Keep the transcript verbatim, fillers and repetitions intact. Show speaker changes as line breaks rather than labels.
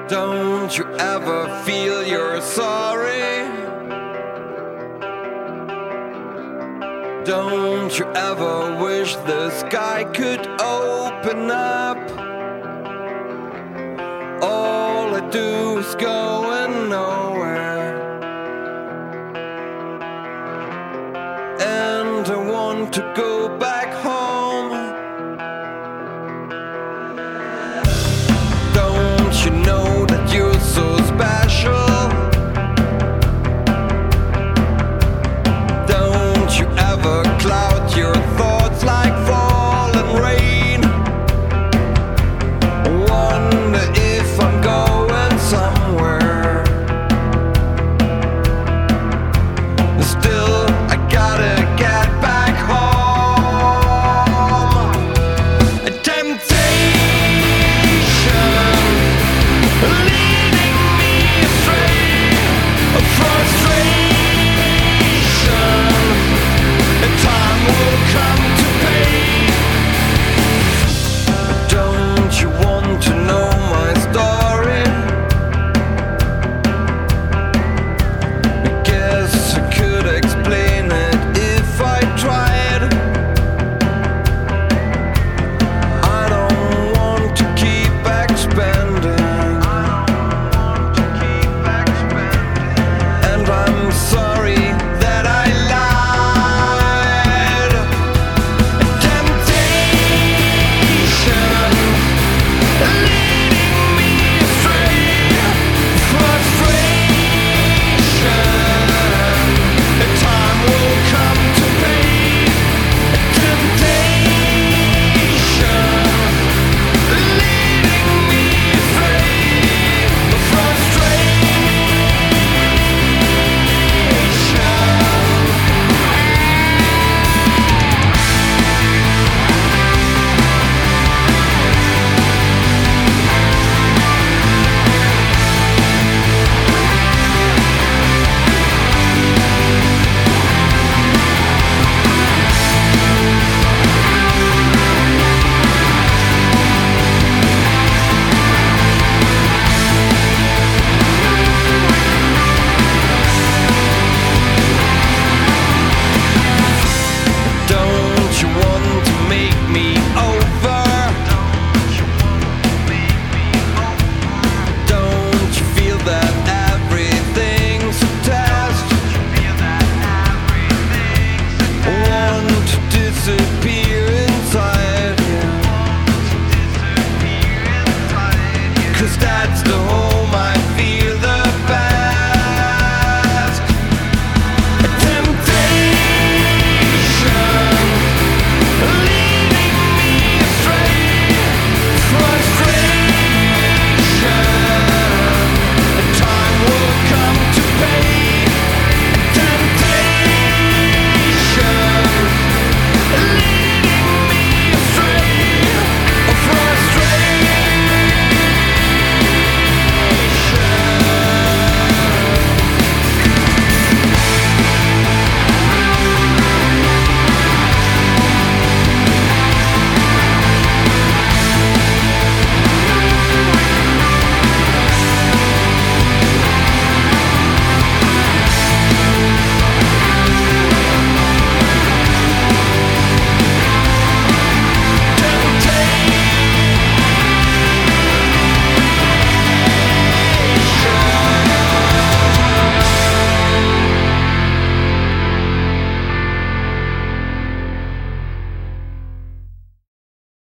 Don't you ever feel you're sorry? Don't you ever wish the sky could open up? All I do is going nowhere, and I want to go back home. Don't you know that you're so special? Don't you ever cloud your thoughts like falling rain? Wonder if I'm going somewhere. Still, I gotta get back home. A temptation leading me astray, a frustration, and time will come to pay. Don't you want to know my story? I guess I could explain it if I tried. I don't want to keep expanding, and I'm sorry that I lied. Temptation leading me astray, frustration, and time will come to pay. Temptation leading me astray, frustration. Don't you want to make me over? Don't you feel that everything's a test? Want to disappear inside you? 'Cause that's the whole